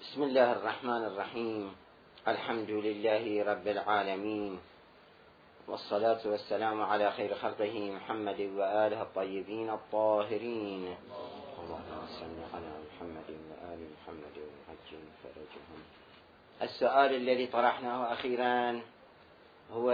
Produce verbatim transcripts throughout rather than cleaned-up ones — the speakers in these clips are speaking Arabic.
بسم الله الرحمن الرحيم. الحمد لله رب العالمين، والصلاة والسلام على خير خلقه محمد وآله الطيبين الطاهرين. اللهم صل على محمد وآل محمد وعجل فرجهم. السؤال الذي طرحناه أخيرا هو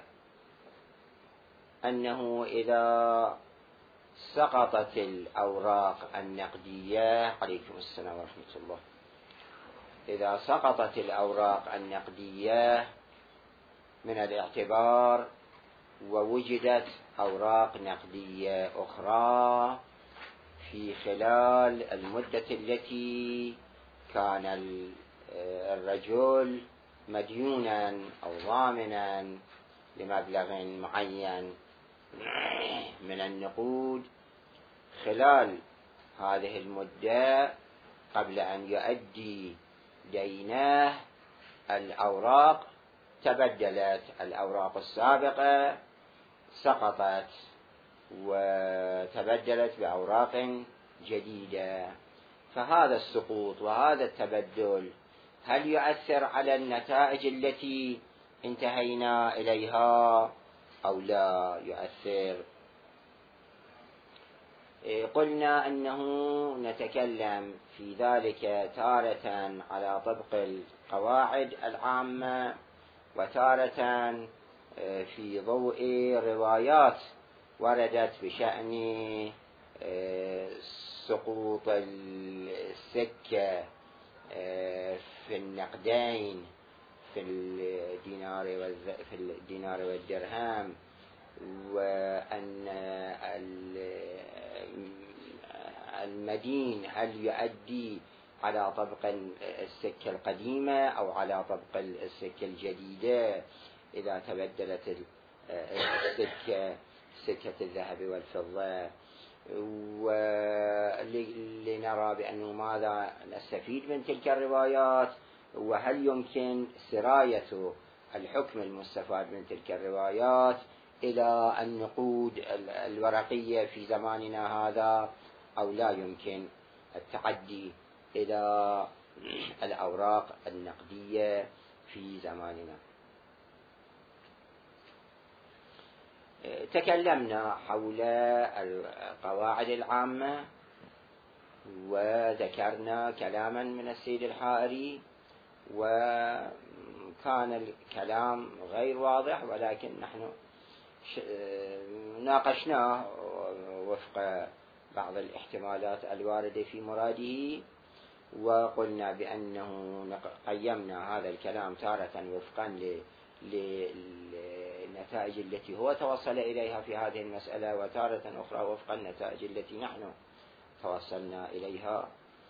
أنه إذا سقطت الأوراق النقدية، عليكم السلام ورحمة الله، إذا سقطت الأوراق النقدية من الاعتبار ووجدت أوراق نقدية أخرى في خلال المدة التي كان الرجل مديونا أو ضامنا لمبلغ معين من النقود، خلال هذه المدة قبل أن يؤدي ديناه الأوراق تبدلت، الأوراق السابقة سقطت وتبدلت بأوراق جديدة. فهذا السقوط وهذا التبدل هل يؤثر على النتائج التي انتهينا إليها أو لا يؤثر؟ قلنا أنه نتكلم في ذلك تارة على طبق القواعد العامة، وتارة في ضوء روايات وردت بشأن سقوط السكة في النقدين في الدينار في الدينار والدرهم، وأن المدين هل يؤدي على طبق السكة القديمة أو على طبق السكة الجديدة إذا تبدلت السكة سكة الذهب والفضة، ولنرى بأنه ماذا نستفيد من تلك الروايات، وهل يمكن سراية الحكم المستفاد من تلك الروايات إلى النقود الورقية في زماننا هذا، أو لا يمكن التعدي إلى الأوراق النقدية في زماننا. تكلمنا حول القواعد العامة وذكرنا كلاما من السيد الحائري، وكان الكلام غير واضح، ولكن نحن ناقشناه وفق بعض الاحتمالات الواردة في مراده، وقلنا بأنه قيمنا هذا الكلام تارة وفقا للنتائج التي هو توصل إليها في هذه المسألة، وتارة أخرى وفقا النتائج التي نحن توصلنا إليها.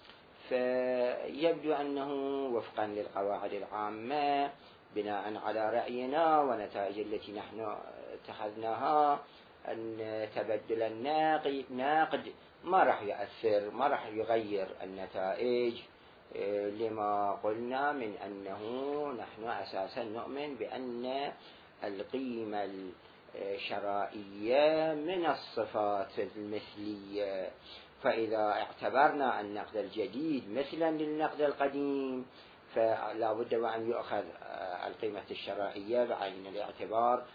فيبدو أنه وفقا للقواعد العامة بناء على رأينا ونتائج التي نحن اتخذناها، أن تبدل النقد ما راح يؤثر، ما راح يغير النتائج، لما قلنا من أنه نحن أساسا نؤمن بأن القيمة الشرائية من الصفات المثلية، فإذا اعتبرنا النقد الجديد مثلا للنقد القديم فلا بد وأن يؤخذ القيمة الشرائية بعين الاعتبار،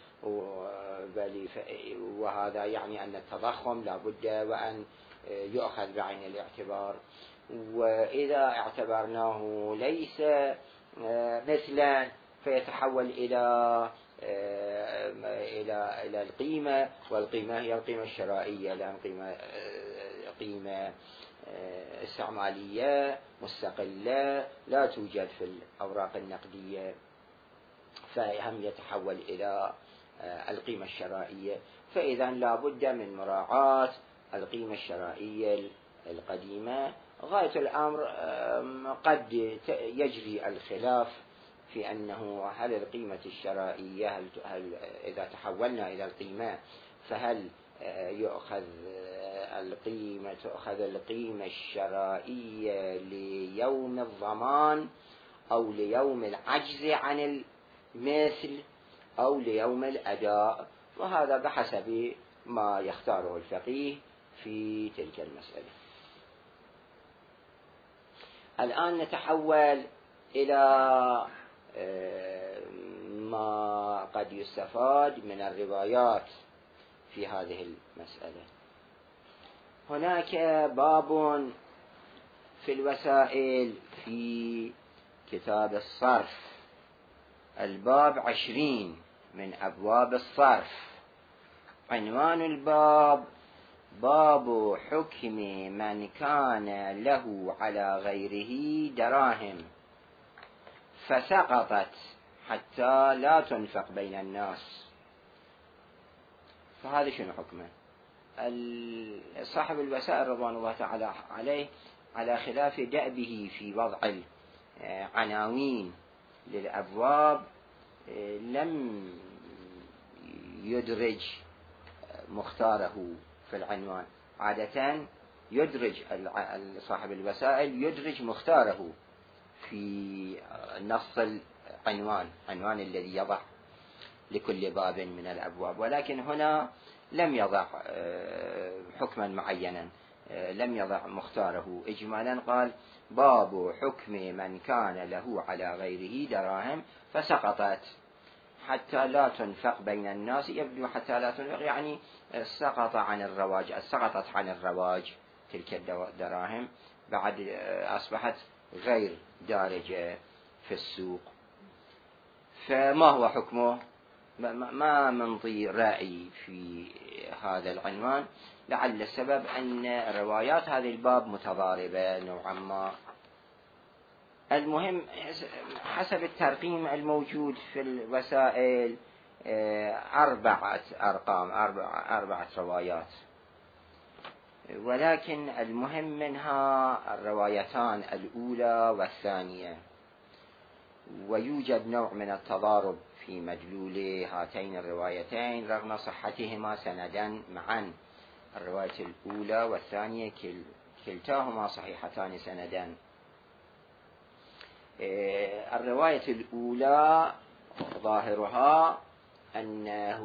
وهذا يعني أن التضخم لا بد وأن يؤخذ بعين الاعتبار. وإذا اعتبرناه ليس مثلا فيتحول إلى إلى إلى القيمة، والقيمة هي القيمة الشرائية، لأن قيمة قيمة استعمالية مستقلة لا توجد في الأوراق النقدية، فهم يتحول إلى القيمة الشرائية. فإذا لا بد من مراعاة القيمة الشرائية القديمة. غاية الأمر قد يجري الخلاف في أنه هل القيمة الشرائية هل هل إذا تحولنا إلى القيمة فهل يؤخذ القيمة تؤخذ القيمة الشرائية ليوم الضمان أو ليوم العجز عن المثل أو ليوم الأداء، وهذا بحسب ما يختاره الفقيه في تلك المسألة. الآن نتحول إلى ما قد يستفاد من الروايات في هذه المسألة. هناك باب في الوسائل في كتاب الصرف، الباب عشرين من أبواب الصرف. عنوان الباب: باب حكم من كان له على غيره دراهم فسقطت حتى لا تنفق بين الناس. فهذا شنو حكمه؟ صاحب الوسائل رضوان الله تعالى عليه على خلاف دأبه في وضع العناوين للأبواب لم يدرج مختاره في العنوان. عادة يدرج صاحب الوسائل يدرج مختاره في نص العنوان، عنوان الذي يضع لكل باب من الأبواب، ولكن هنا لم يضع حكما معينا، لم يضع مختاره. إجمالا قال: باب حكم من كان له على غيره دراهم فسقطت حتى لا تنفق بين الناس. يبدو حتى لا تنفق يعني سقط عن الرواج، سقطت عن الرواج تلك الدراهم، بعد أصبحت غير دارجة في السوق. فما هو حكمه؟ ما منطي رأي في هذا العنوان، لعل السبب أن روايات هذا الباب متضاربة نوعا ما. المهم حسب الترقيم الموجود في الوسائل أربعة أرقام، أربعة, أربعة روايات، ولكن المهم منها الروايتان الأولى والثانية. ويوجد نوع من التضارب في مدلول هاتين الروايتين رغم صحتهما سندا معا. الرواية الأولى والثانية كلتاهما صحيحتان سندا. الرواية الأولى ظاهرها أنه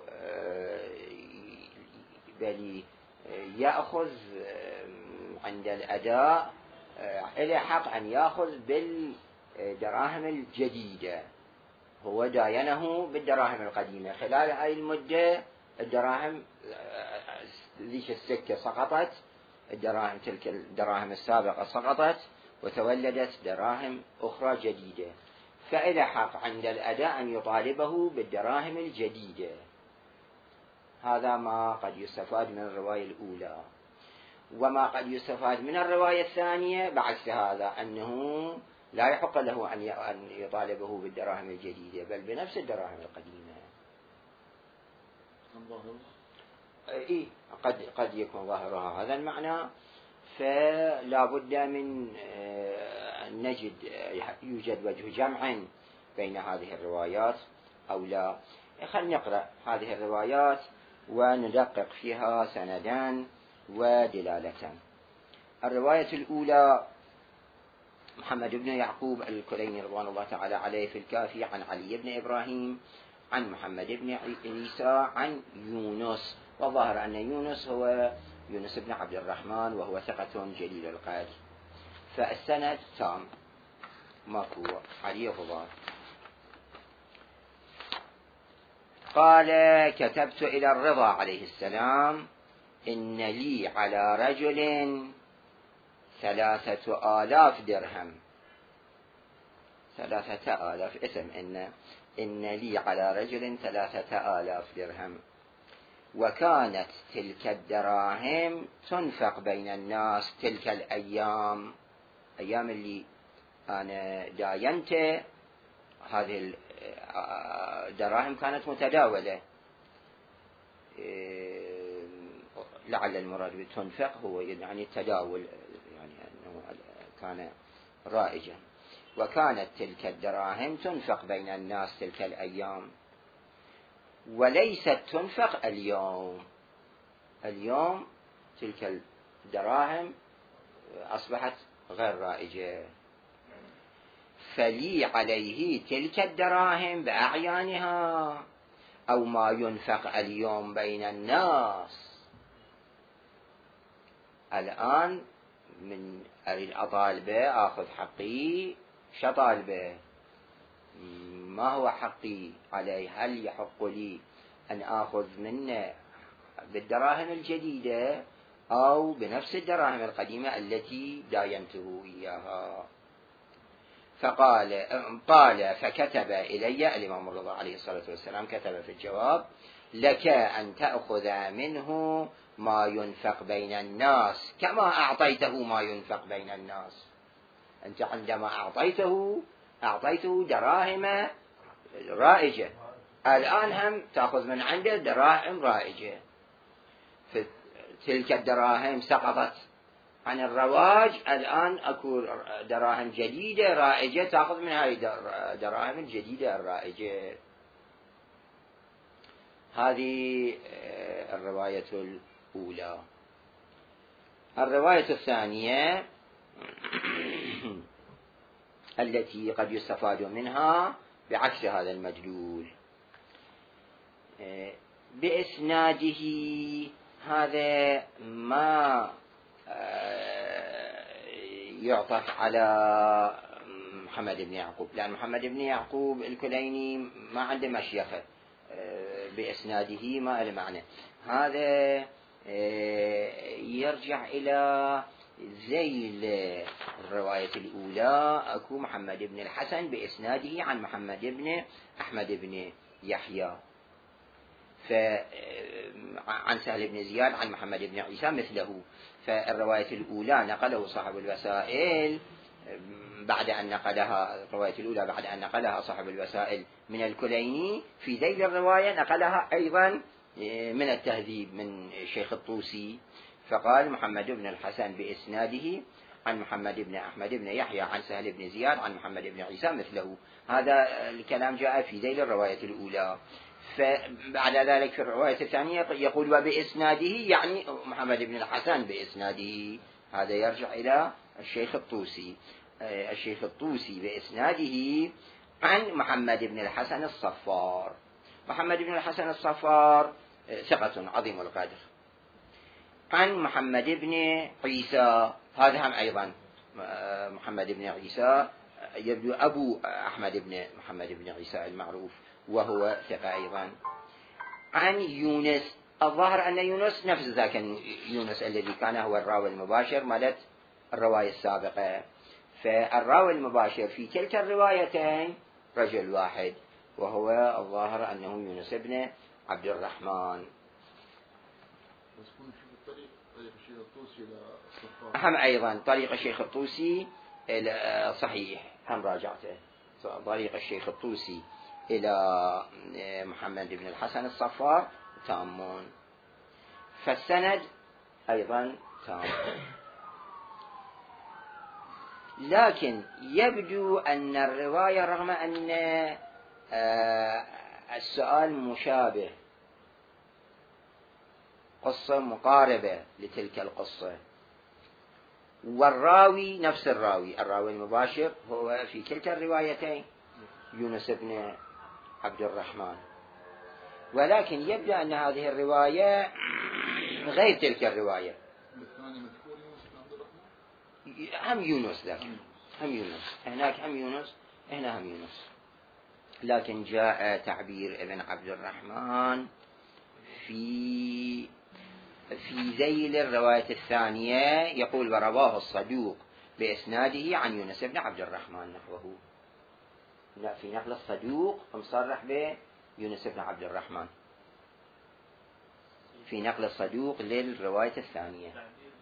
بل يأخذ عند الأداء إلى حق أن يأخذ بالدراهم الجديدة، هو داينه بالدراهم القديمة. خلال هذه المدة الدراهم ذيك السكة سقطت، الدراهم تلك الدراهم السابقة سقطت وتولدت دراهم أخرى جديدة، فإلى حق عند الأداء أن يطالبه بالدراهم الجديدة. هذا ما قد يستفاد من الرواية الأولى. وما قد يستفاد من الرواية الثانية بعكس هذا، أنه لا يحق له أن يطالبه بالدراهم الجديدة بل بنفس الدراهم القديمة. إيه قد قد يكون ظاهرها هذا المعنى، فلا بد من أن نجد يوجد وجه جمع بين هذه الروايات أو لا. خلينا نقرأ هذه الروايات وندقق فيها سندا ودلالة. الرواية الأولى: محمد بن يعقوب الكليني رضوان الله تعالى عليه في الكافي عن علي بن إبراهيم عن محمد بن عيسى عن يونس. والظاهر أن يونس هو يونس بن عبد الرحمن وهو ثقة جليل القدر، فالسند تام ماكو عليه غبار. قال: كتبت إلى الرضا عليه السلام إن لي على رجل ثلاثة آلاف درهم. ثلاثة آلاف اسم إن إن لي على رجل ثلاثة آلاف درهم، وكانت تلك الدراهم تنفق بين الناس تلك الأيام، أيام اللي أنا داينت هذه الدراهم كانت متداولة. لعل المراد بتنفق هو يعني التداول، يعني أنه كان رائجا. وكانت تلك الدراهم تنفق بين الناس تلك الأيام وليست تنفق اليوم. اليوم تلك الدراهم أصبحت غير رائجة، فلي عليه تلك الدراهم بأعيانها أو ما ينفق اليوم بين الناس. الآن من أريد أطالبه آخذ حقي شطالبه، ما هو حقي عليه؟ هل يحق لي أن آخذ منه بالدراهم الجديدة أو بنفس الدراهم القديمة التي داينته إياها؟ فقال قال فكتب إلي الإمام الرضا عليه الصلاة والسلام، كتب في الجواب: لك أن تأخذ منه ما ينفق بين الناس كما أعطيته ما ينفق بين الناس. أنت عندما أعطيته أعطيته دراهم رائجة، الآن هم تأخذ من عنده دراهم رائجة، تلك الدراهم سقطت عن الرواج، الآن أكو دراهم جديدة رائجة تأخذ من هذه الدراهم الجديدة الرائجة. هذه الرواية الأولى. الرواية الثانية التي قد يستفاد منها بعكس هذا المدلول بإسناده، هذا ما يعطف على محمد بن يعقوب، لأن محمد بن يعقوب الكليني ما عنده مشيخة بإسناده، ما له معنى. هذا يرجع إلى زي الرواية الأولى، أكو محمد بن الحسن بإسناده عن محمد بن أحمد بن يحيى، عن سهل بن زياد عن محمد بن عيسى مثله. فالرواية الأولى نقله صاحب الوسائل بعد أن نقلها، الرواية الأولى بعد أن نقلها صاحب الوسائل من الكليني، في ذيل الرواية نقلها أيضا من التهذيب من الشيخ الطوسي، فقال محمد بن الحسن بإسناده عن محمد بن أحمد بن يحيى عن سهل بن زياد عن محمد بن عيسى مثله. هذا الكلام جاء في ذيل الرواية الأولى. فبعد ذلك في الرواية الثانية يقول وبإسناده، يعني محمد بن الحسن بإسناده، هذا يرجع إلى الشيخ الطوسي. الشيخ الطوسي بإسناده عن محمد بن الحسن الصفار. محمد بن الحسن الصفار ثقة عظيم القدر. عن محمد بن عيسى، هذا هم أيضا محمد بن عيسى يبدو أبو أحمد بن محمد بن عيسى المعروف، وهو ثقة أيضا. عن يونس، الظاهر أن يونس نفس ذاك يونس الذي كان هو الراوي المباشر مالت الرواية السابقة. فالراوي المباشر في تلك الروايتين رجل واحد، وهو الظاهر أنه يونس بن عبد الرحمن. هم أيضا طريق الشيخ الطوسي صحيح، هم راجعته طريق الشيخ الطوسي إلى محمد بن الحسن الصفار تامون، فالسند أيضا تام. لكن يبدو أن الرواية رغم أن السؤال مشابه، قصة مقاربة لتلك القصة، والراوي نفس الراوي، الراوي المباشر هو في كلتا الروايتين يونس بن عبد الرحمن، ولكن يبدو أن هذه الرواية غير تلك الرواية. هم يونس ذاك، هم يونس هناك، هم يونس هنا، هم يونس، لكن جاء تعبير ابن عبد الرحمن في في ذيل الرواية الثانية، يقول ورواه الصدوق بإسناده عن يونس بن عبد الرحمن نحوه. لا، في نقل الصدوق مصرح بيونس بن عبد الرحمن في نقل الصدوق للرواية الثانية.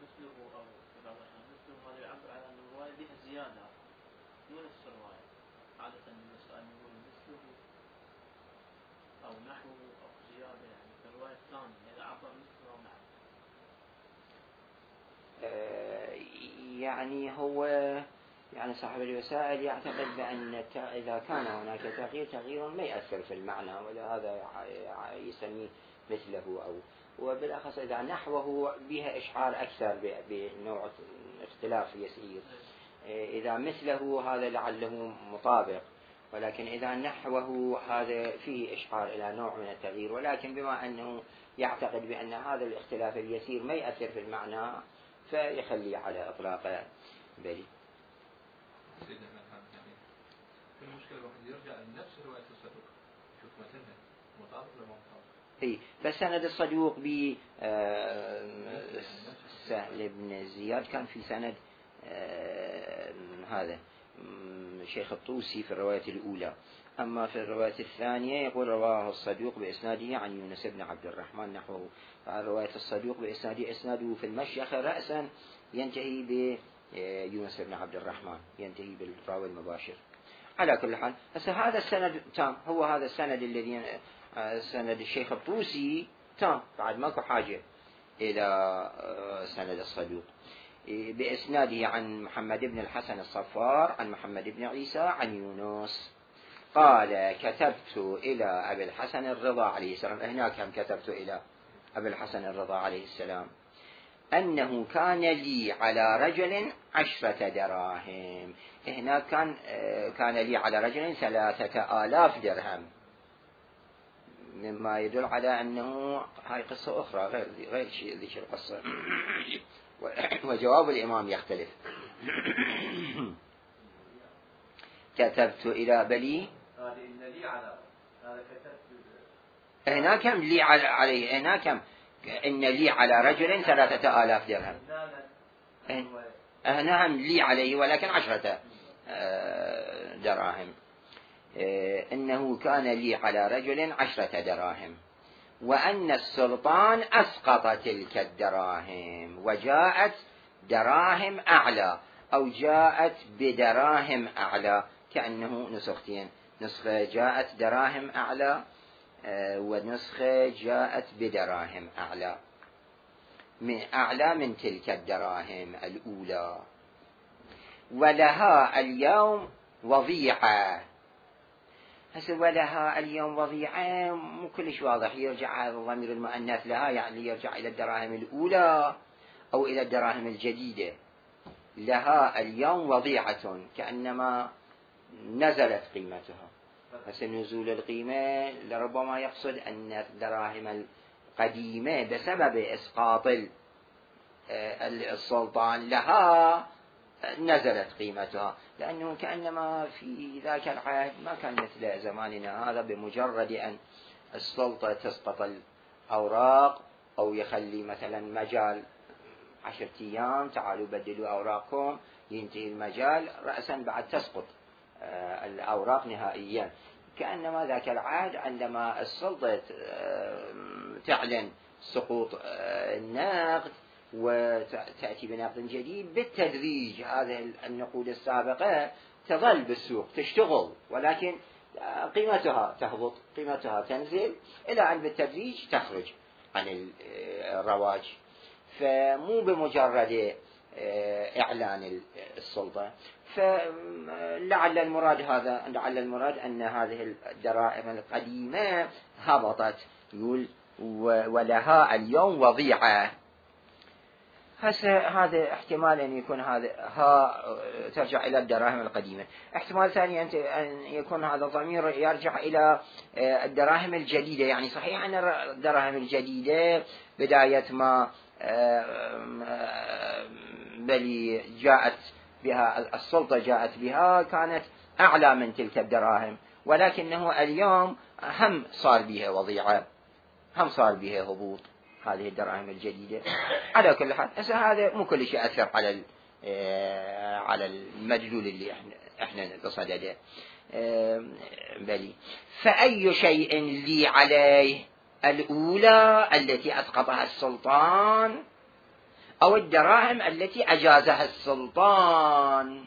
يعني هو يعني صاحب الوسائل يعتقد بأن إذا كان هناك تغيير تغيير ما يأثر في المعنى، ولا هذا يسميه مثله، أو وبالأخص إذا نحوه بها إشعار أكثر بنوع اختلاف يسير. إذا مثله هذا لعله مطابق، ولكن إذا نحوه هذا فيه إشعار إلى نوع من التغيير، ولكن بما أنه يعتقد بأن هذا الاختلاف اليسير ما يأثر في المعنى، فيخلي على إطلاقه. بلي المشكلة الواحد يرجع لنفس رواية الصدوق شوف متنها مطابق ولا مطابق. اي فسند الصدوق ب سهل بن زياد كان في سند هذا شيخ الطوسي في الرواية الأولى. أما في الرواية الثانية يقول رواه الصدوق بإسناده عن يونس بن عبد الرحمن نحوه. فالرواية الصدوق بإسناده إسناده في المشيخ رأسا ينتهي بيونس بن عبد الرحمن، ينتهي بالراوي المباشر. على كل حال هسه هذا السند تام، هو هذا السند الذي سند الشيخ الطوسي تام، بعد ماكو حاجة إلى سند الصدوق. بإسناده عن محمد بن الحسن الصفار عن محمد بن عيسى عن يونس قال كتبت إلى أبي الحسن الرضا عليه السلام، هناك هم كتبت إلى أبي الحسن الرضا عليه السلام أنه كان لي على رجل عشرة دراهم. هناك كان كان لي على رجل ثلاثة آلاف درهم، مما يدل على أنه هاي قصة أخرى غير غير شيء ذيك القصة. وجواب الإمام يختلف. كتبت إلى بلي هناك كم لي عليه، هناك كم إن لي على رجل ثلاثة آلاف درهم، نعم لي عليه ولكن عشرة دراهم. إنه كان لي على رجل عشرة دراهم وأن السلطان أسقط تلك الدراهم وجاءت دراهم أعلى أو جاءت بدراهم أعلى، كأنه نسختين، نسخة جاءت دراهم أعلى ونسخة جاءت بدراهم أعلى، من أعلى من تلك الدراهم الأولى. ولها اليوم وضيعة. هسه ولها اليوم وضيعة مو كلش واضح، يرجع هذا الضمير المؤنث لها يعني يرجع إلى الدراهم الأولى أو إلى الدراهم الجديدة. لها اليوم وضيعة كأنما نزلت قيمتها. هسه نزول القيمة لربما يقصد أن الدراهم القديمة بسبب إسقاط السلطان لها نزلت قيمتها، لأنه كأنما في ذاك العهد ما كان مثل زماننا هذا، بمجرد أن السلطة تسقط الأوراق أو يخلي مثلا مجال عشرة أيام تعالوا بدلوا أوراقكم، ينتهي المجال رأسا بعد تسقط الأوراق نهائيا. كأنما ذاك العهد عندما السلطة تعلن سقوط النقد وتأتي بنقد جديد بالتدريج، هذه النقود السابقة تظل بالسوق تشتغل ولكن قيمتها تهبط، قيمتها تنزل إلى أن بالتدريج تخرج عن الرواج. فمو بمجرد إعلان السلطة. فلعل المراد هذا، لعل المراد أن هذه الدراهم القديمة هبطت، يقول ولها اليوم وضيعة. هذا احتمال أن يكون هذا ها ترجع إلى الدراهم القديمة. احتمال ثاني أن يكون هذا الضمير يرجع إلى الدراهم الجديدة، يعني صحيح أن الدراهم الجديدة بداية ما بل جاءت بها السلطة جاءت بها كانت أعلى من تلك الدراهم، ولكنه اليوم هم صار بها وضيعة، هم صار بها هبوط هذه الدراهم الجديدة. على كل حال هذا مو كل شيء أثر على على المدلول اللي احنا احنا بصدده. بلي فأي شيء لي عليه، الأولى التي أسقطها السلطان أو الدراهم التي أجازها السلطان؟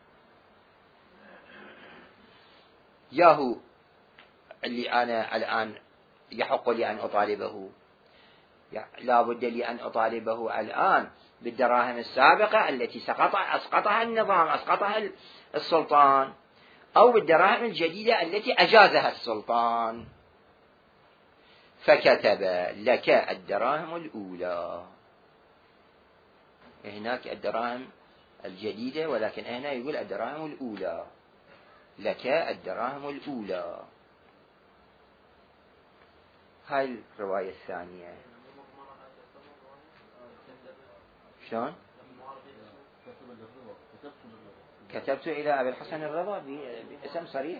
ياهو اللي أنا الآن يحق لي أن أطالبه، لا بد لي أن أطالبه الآن بالدراهم السابقة التي سقطها أسقطها النظام، أسقطها السلطان، أو بالدراهم الجديدة التي أجازها السلطان. فكتب لك الدراهم الأولى. هناك الدراهم الجديدة ولكن هنا يقول الدراهم الأولى، لك الدراهم الأولى. هاي الرواية الثانية. شلون؟ كتبت إلى أبي الحسن الرضا باسم صريح.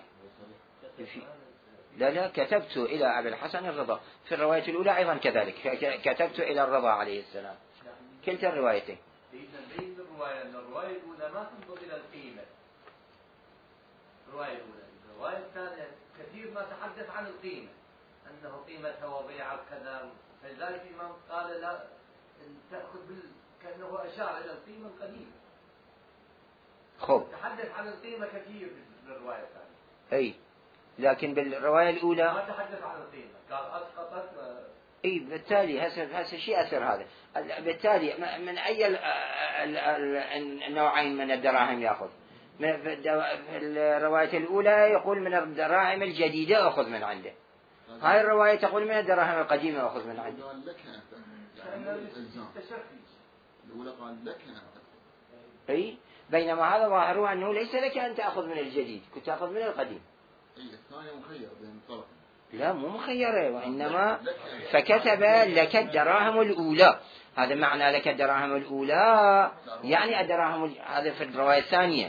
لا لا كتبت إلى أبي الحسن الرضا في الرواية الأولى أيضا كذلك، كتبت إلى الرضا عليه السلام، كلتا الروايتين. بين الرواية أن الرواية الأولى ما تنظر إلى القيمة، الرواية الأولى. الرواية الثانية كثير ما تحدث عن القيمة، أنه قيمتها وبيعها كذا، فلذلك الإمام قال لا تأخذ بال كأنه أشار إلى القيمة القديمة. خب تحدث عن القيمة كثير بالرواية الثانية. أي لكن بالرواية الأولى ما تحدث عن القيمة، قال أسقطت. اي بالتالي هذا هذا شيء اثر هذا. بالتالي من اي النوعين من الدراهم ياخذ؟ في الروايه الاولى يقول من الدراهم الجديده اخذ من عنده، هاي الروايه تقول من الدراهم القديمه اخذ من عنده. قال لك الاولى قال لك اي بينما هذا ظاهره انه ليس لك ان تاخذ من الجديد، كنت تاخذ من القديم. اي الثانيه مخير بين الطرفين. لا مو مخيرة، وإنما فكتب لك الدراهم الأولى. هذا معنى لك الدراهم الأولى يعني الدراهم هذا في الرواية الثانية.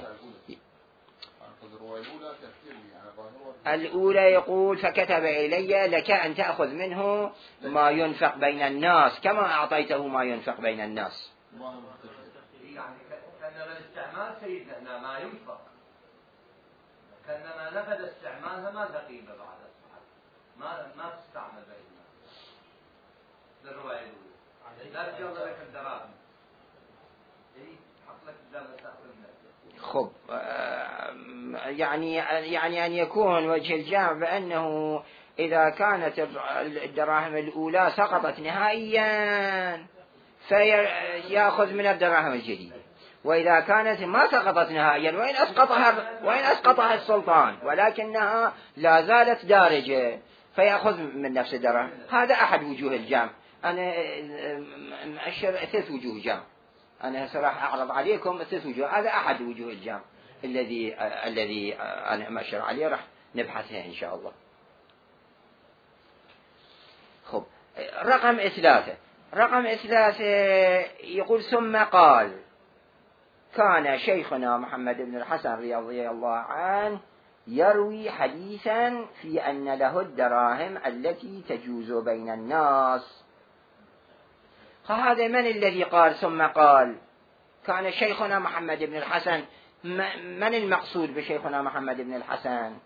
الأولى يقول فكتب إلي لك أن تأخذ منه ما ينفق بين الناس كما أعطيته ما ينفق بين الناس. يعني كأنما الاستعمال سيدنا ما ينفق، كأنما نفذ استعمالها ما لها قيمة بعد ما ما تستعمل بيننا. للرواية الأولى لا تجوز لك الدراهم، إيه حط لك الدراهم تأخذ منه. خب يعني يعني أن يكون وجه الجامع بأنه إذا كانت الدراهم الأولى سقطت نهائيا فيأخذ من الدراهم الجديدة، وإذا كانت ما سقطت نهائيا وإن أسقطها وإن أسقطها السلطان ولكنها لا زالت دارجة فيأخذ من نفس الدراهم. هذا أحد وجوه الجمع. أنا مؤشر ثلاث وجوه جمع، أنا صراحة أعرض عليكم ثلاث وجوه، هذا أحد وجوه الجمع الذي الذي أنا مؤشر عليه، راح نبحثها إن شاء الله. خب رقم ثلاثة، رقم ثلاثة يقول ثم قال كان شيخنا محمد بن الحسن رضي الله عنه يروي حديثا في أن له الدراهم التي تجوز بين الناس. فهذا من الذي قال ثم قال كان شيخنا محمد بن الحسن؟ من المقصود بشيخنا محمد بن الحسن؟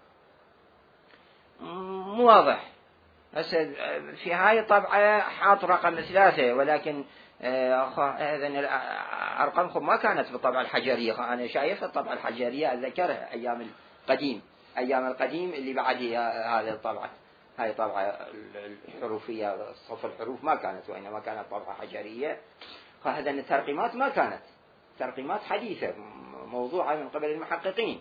مو واضح. في هاي الطبعة حاط رقم ثلاثة، ولكن هذا الأرقام ما كانت في الطبعة الحجرية، أنا شايف الطبعة الحجرية أذكرها أيام القديم، أيام القديم اللي بعد هذه الطبعة، هاي طبعة الحروفية صف الحروف ما كانت، وإنما كانت طبعة حجرية. فهذا الترقيمات ما كانت ترقيمات حديثة موضوعة من قبل المحققين.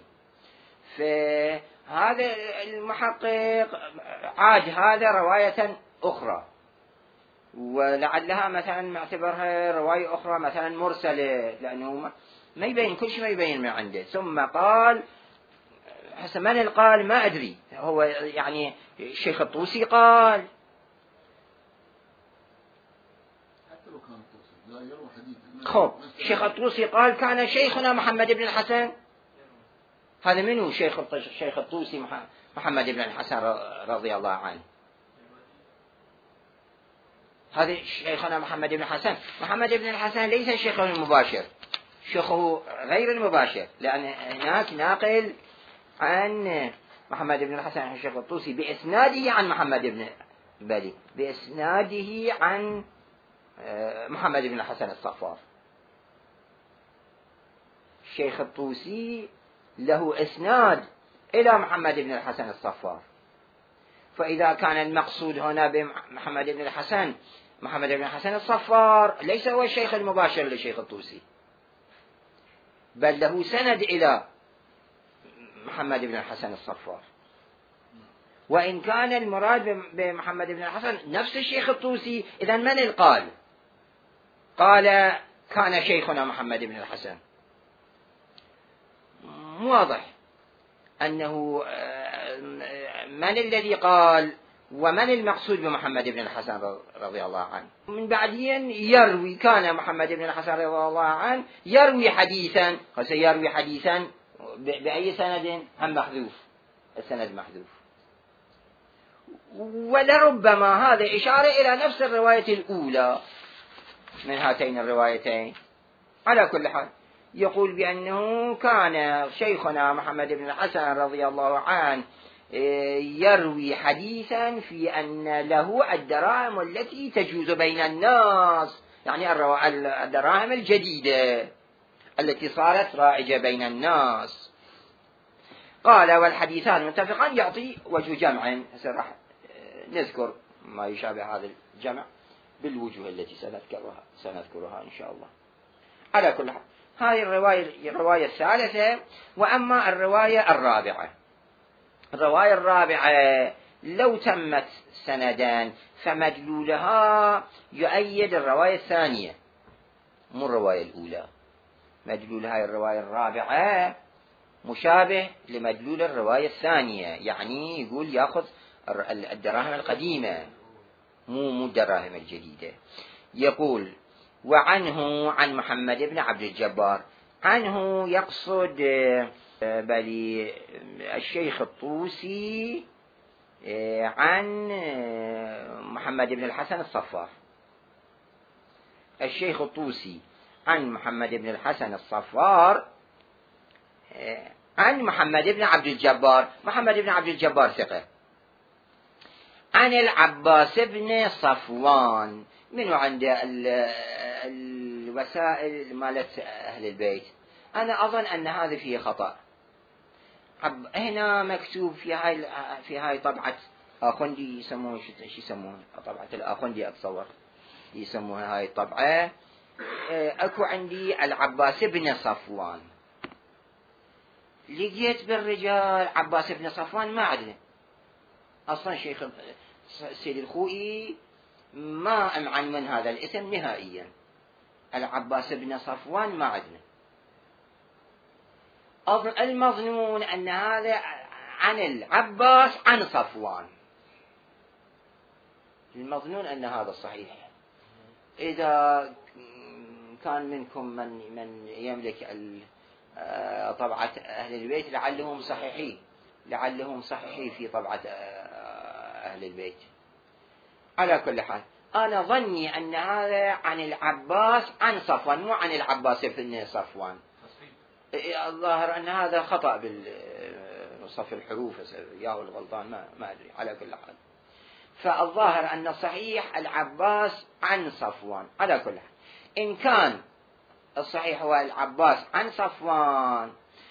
فهذا المحقق عاد هذا رواية أخرى، ولعلها مثلا معتبرها رواية أخرى مثلا مرسلة، لأنه ما يبين كل شيء ما يبين من عنده. ثم قال حسب من القال ما أدري، هو يعني الشيخ الطوسي قال، خب الشيخ الطوسي قال كان شيخنا محمد بن الحسن. هذا منه شيخ الشيخ الطوسي محمد بن الحسن رضي الله عنه؟ هذا شيخنا محمد بن الحسن. محمد بن الحسن ليس شيخه المباشر، شيخه غير المباشر، لأن هناك ناقل عن محمد بن الحسن الشيخ الطوسي بإسناده عن محمد بن بلي بإسناده عن محمد بن الحسن الصفار. الشيخ الطوسي له إسناد إلى محمد بن الحسن الصفار. فإذا كان المقصود هنا بمحمد بن الحسن محمد بن الحسن الصفار ليس هو الشيخ المباشر للشيخ الطوسي، بل له سند إلى محمد بن الحسن الصفار. وإن كان المراد بمحمد بن الحسن نفس الشيخ الطوسي، إذن من القال؟ قال كان شيخنا محمد بن الحسن. واضح أنه من الذي قال ومن المقصود بمحمد بن الحسن رضي الله عنه. من بعدين يروي كان محمد بن الحسن رضي الله عنه يروي حديثا، وسيروي حديثا بأي سند؟ هم محذوف، السند محذوف. ولربما هذا إشارة إلى نفس الرواية الأولى من هاتين الروايتين. على كل حال يقول بأنه كان شيخنا محمد بن الحسن رضي الله عنه يروي حديثا في أن له الدراهم التي تجوز بين الناس، يعني الدراهم الجديدة التي صارت رائجة بين الناس. قال والحديثان متفقان، يعطي وجه جمع، راح نذكر ما يشابه هذا الجمع بالوجوه التي سنذكرها سنذكرها إن شاء الله. على كل حال هذه الرواية الرواية الثالثة. وأما الرواية الرابعة، الرواية الرابعة لو تمت سندان فمدلولها يؤيد الرواية الثانية مو الرواية الأولى. مدلول هاي الرواية الرابعة مشابه لمدلول الرواية الثانية، يعني يقول يأخذ الدراهم القديمة مو مو الدراهم الجديدة. يقول وعنه عن محمد بن عبد الجبار، عنه يقصد بل الشيخ الطوسي عن محمد بن الحسن الصفار. الشيخ الطوسي عن محمد بن الحسن الصفار عن محمد بن عبد الجبار. محمد بن عبد الجبار ثقة. عن العباس بن صفوان، منو عنده الوسائل مالت أهل البيت؟ أنا أظن أن هذا فيه خطأ. هنا مكتوب في هاي في هاي طبعة آخوندي، يسموه شو يسموها طبعة الآخوندي، أتصور يسموها هاي الطبعة. أكو عندي العباس بن صفوان، لقيت بالرجال عباس بن صفوان ما عدنا أصلا. شيخ السيد الخوئي ما أمعن من هذا الاسم نهائيا. العباس بن صفوان ما عدنا. المظنون أن هذا عن العباس عن صفوان، المظنون أن هذا صحيح. إذا كان منكم من من يملك طبعة أهل البيت لعلهم صحيحين، لعلهم صحيحين في طبعة أهل البيت. على كل حال أنا ظني أن هذا عن العباس عن صفوان، مو عن العباس بن صفوان. الظاهر أن هذا خطأ بالصف الحروف ياهو الغلطان، ما ما أدري. على كل حال فالظاهر أن الصحيح العباس عن صفوان. على كل حال إن كان الصحيح هو العباس عن صفوان،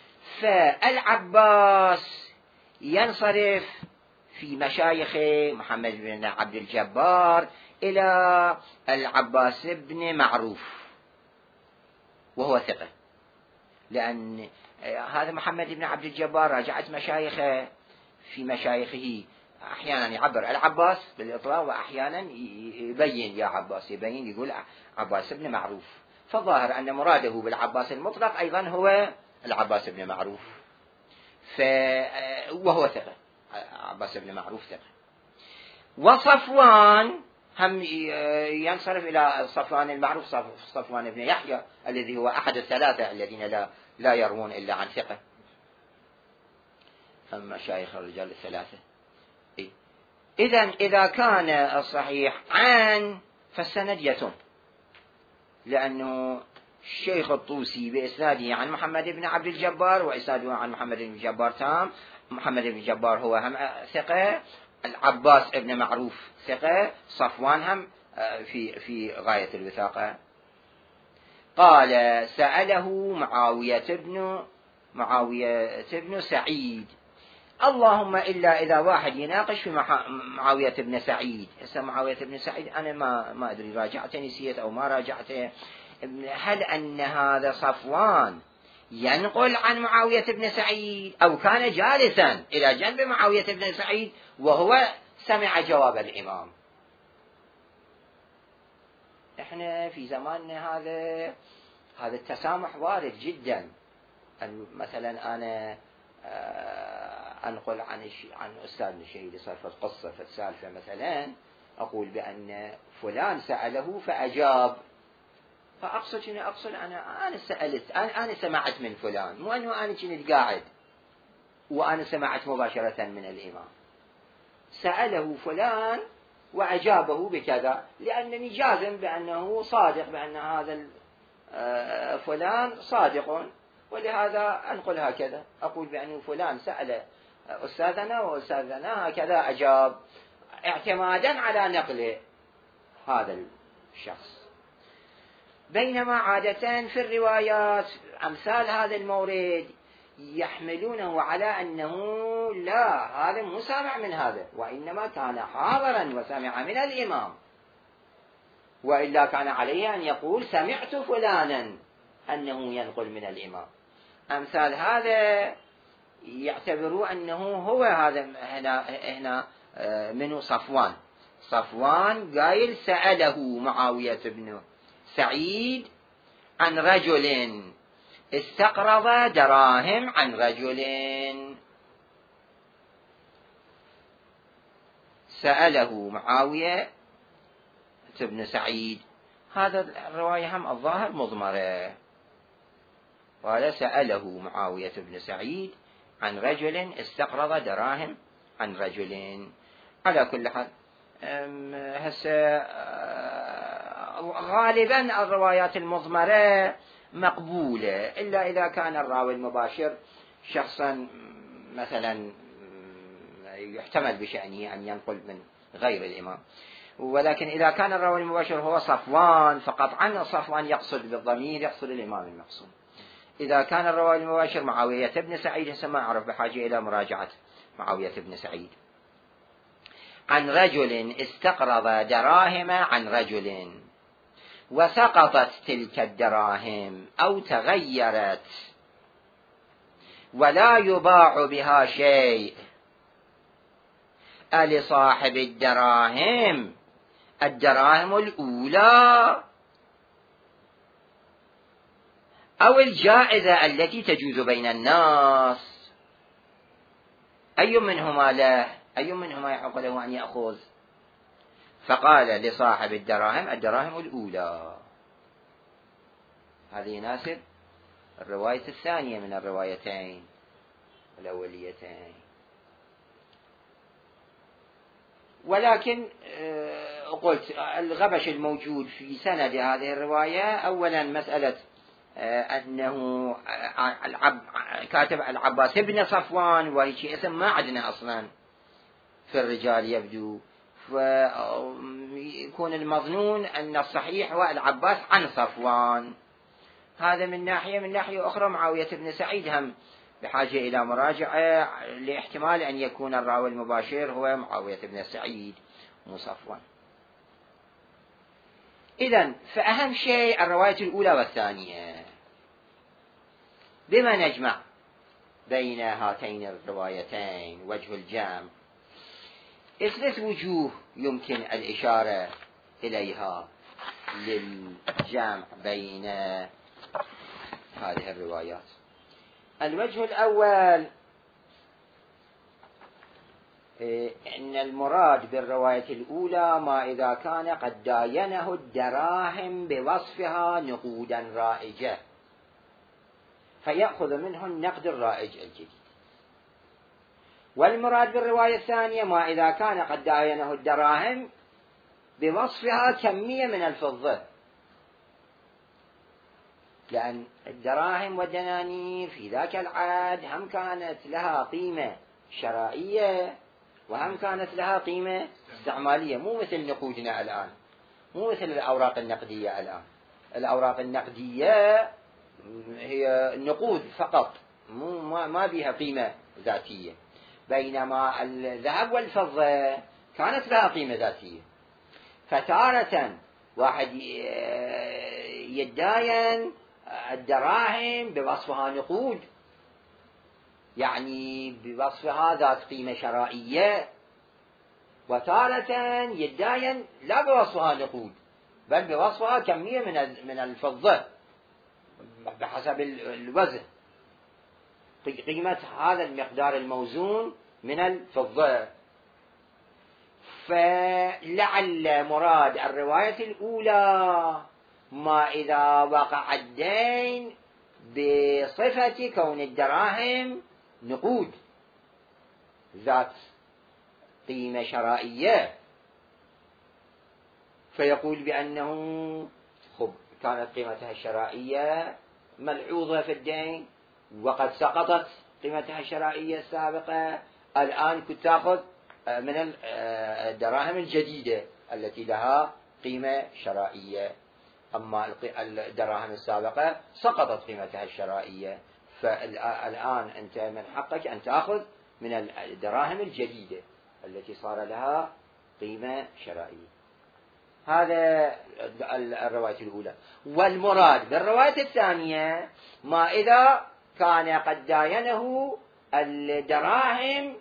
فالعباس ينصرف في مشايخ محمد بن عبد الجبار إلى العباس بن معروف وهو ثقة، لأن هذا محمد بن عبد الجبار راجعت مشايخه، في مشايخه أحيانا يعبر العباس بالإطلاق وأحيانا يبين يا عباس، يبين يقول عباس بن معروف. فالظاهر أن مراده بالعباس المطلق أيضا هو العباس بن معروف، ف... وهو ثقة، عباس بن معروف ثقة. وصفوان هم ينصرف إلى صفوان المعروف، صفوان بن يحيى الذي هو أحد الثلاثة الذين لا لا يروون إلا عن ثقة، أما مشايخ الرجال الثلاثة. إذن إذا كان الصحيح عن فالسند يتم، لأنه الشيخ الطوسي بإسناده عن محمد بن عبد الجبار وإسناده عن محمد بن جبار تام. محمد بن جبار هو هم ثقة، العباس بن معروف ثقة، صفوان هم في في غاية الوثاقة. قال سأله معاوية بن معاوية بن سعيد، اللهم إلا إذا واحد يناقش في معاوية بن سعيد. هسه معاوية بن سعيد أنا ما ما أدري راجعته نسيت أو ما راجعته، هل أن هذا صفوان ينقل عن معاوية بن سعيد أو كان جالسا إلى جنب معاوية بن سعيد وهو سمع جواب الإمام؟ إحنا في زماننا هذا هذا التسامح وارد جدا. مثلا أنا أنقل عن عن أستاذنا الشهيد صرفة قصة في السالفة، مثلا أقول بأن فلان سأله فأجاب، فأقصد شنو أقصد أنا أنا سألت أنا, أنا سمعت من فلان، مو أنه أنا كنت قاعد وأنا سمعت مباشرة من الإمام. سأله فلان وأجابه بكذا، لأنني جازم بأنه صادق، بأن هذا فلان صادق، ولهذا أنقل هكذا، أقول بأنه فلان سأل أستاذنا وأستاذنا هكذا أجاب، اعتمادا على نقل هذا الشخص. بينما عادة في الروايات أمثال هذا المورد يحملونه على أنه لا، هذا مو سامع من هذا، وإنما كان حاضرا وسمع من الإمام، وإلا كان عليه أن يقول سمعت فلانا أنه ينقل من الإمام. أمثال هذا يعتبروا أنه هو هذا هنا, هنا منه صفوان صفوان قايل سأله معاوية بن سعيد عن رجل استقرض دراهم عن رجل، سأله معاوية بن سعيد، هذا الرواية هم الظاهر مضمرة، قال سأله معاوية بن سعيد عن رجل استقرض دراهم عن رجل. على كل حال هسه غالبا الروايات المضمرة مقبولة، إلا إذا كان الراوي المباشر شخصا مثلا يحتمل بشأنه أن ينقل من غير الإمام. ولكن إذا كان الراوي المباشر هو صفوان فقطعا صفوان يقصد بالضمير يقصد الإمام المقصود. إذا كان الراوي المباشر معاوية بن سعيد هسه ما أعرف، بحاجة إلى مراجعة معاوية بن سعيد. عن رجل استقرض دراهم عن رجل وسقطت تلك الدراهم أو تغيرت ولا يباع بها شيء، ألصاحب الدراهم الدراهم الأولى أو الجائزة التي تجوز بين الناس، أي منهما له، أي منهما يحق له أن يأخذ؟ فقال لصاحب الدراهم الدراهم الأولى. هذه يناسب الرواية الثانية من الروايتين الأوليتين. ولكن قلت الغبش الموجود في سند هذه الرواية، أولا مسألة أنه كاتب العباس بن صفوان، وهي شيء اسم ما عندنا أصلا في الرجال يبدو، فيكون المظنون أن الصحيح هو العباس عن صفوان. هذا من ناحية. من ناحية أخرى معاوية بن سعيد هم بحاجة إلى مراجعة، لاحتمال أن يكون الراوي المباشر هو معاوية بن سعيد مو صفوان. إذن فأهم شيء الرواية الأولى والثانية. بما نجمع بين هاتين الروايتين وجه الجمع؟ ثلاث وجوه يمكن الإشارة إليها للجمع بين هذه الروايات. الوجه الأول إن المراد بالرواية الأولى ما إذا كان قد داينه الدراهم بوصفها نقودا رائجة فيأخذ منه النقد الرائج الجديد. والمراد بالرواية الثانية ما إذا كان قد داينه الدراهم بوصفها كمية من الفضة، لأن الدراهم والدنانير في ذاك العهد هم كانت لها قيمة شرائية وهم كانت لها قيمة استعمالية، مو مثل نقودنا الآن، مو مثل الأوراق النقدية الآن. الأوراق النقدية هي نقود فقط، مو ما بها قيمة ذاتية، بينما الذهب والفضة كانت لها قيمة ذاتية. فتارة واحد يداين الدراهم بوصفها نقود، يعني بوصفها ذات قيمة شرائية، وتارة يداين لا بوصفها نقود بل بوصفها كمية من من الفضة بحسب الوزن، قيمة هذا المقدار الموزون من الفضة. فلعل مراد الرواية الأولى ما إذا وقع الدين بصفة كون الدراهم نقود ذات قيمة شرائية، فيقول بأنه خب كانت قيمتها الشرائية ملحوظة في الدين وقد سقطت قيمتها الشرائية السابقة، الآن كنت تأخذ من الدراهم الجديدة التي لها قيمة شرائية، أما الدراهم السابقة سقطت قيمتها الشرائية، فالآن أنت من حقك أن تأخذ من الدراهم الجديدة التي صار لها قيمة شرائية. هذا الرواية الأولى. والمراد بالرواية الثانية ما إذا كان قد داينه الدراهم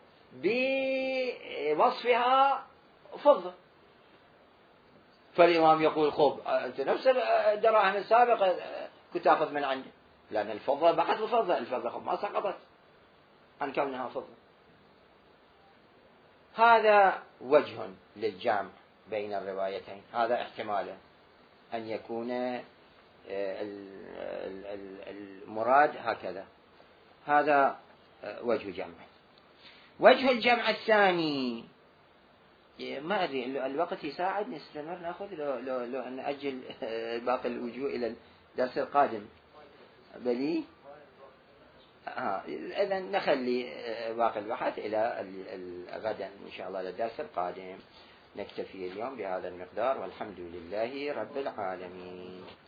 بوصفها فضة، فالإمام يقول خب أنت نفس الدراهم السابقة كنت تأخذ من عنده، لأن الفضة بقت الفضة، الفضة خب ما سقطت عن كونها فضة. هذا وجه للجمع بين الروايتين، هذا احتماله أن يكون المراد هكذا، هذا وجه جمع. وجه الجمع الثاني ما أدري الوقت يساعد نستمر نأخذ لو, لو, لو أن أجل باقي الوجوه إلى الدرس القادم بلي آه. إذن نخلي باقي البحث إلى غدا إن شاء الله للدرس القادم. نكتفي اليوم بهذا المقدار والحمد لله رب العالمين.